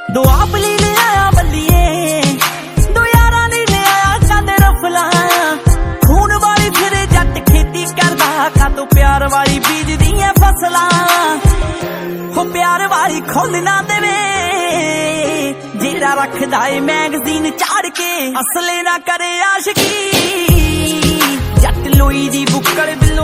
दो आप ली ले आया बल्लिए, दो यारा ली ले आया कंद रफला। खून वाली फिरे जट खेती करदा, का तो प्यार वाली बीज दियां फसला। हो प्यार वाली खोल ना देवे, जेड़ा रखदा ए मैगजीन चाड़ के, असले ना करे आशिकी। जट लोई दी बुक्कड़ बिल्लो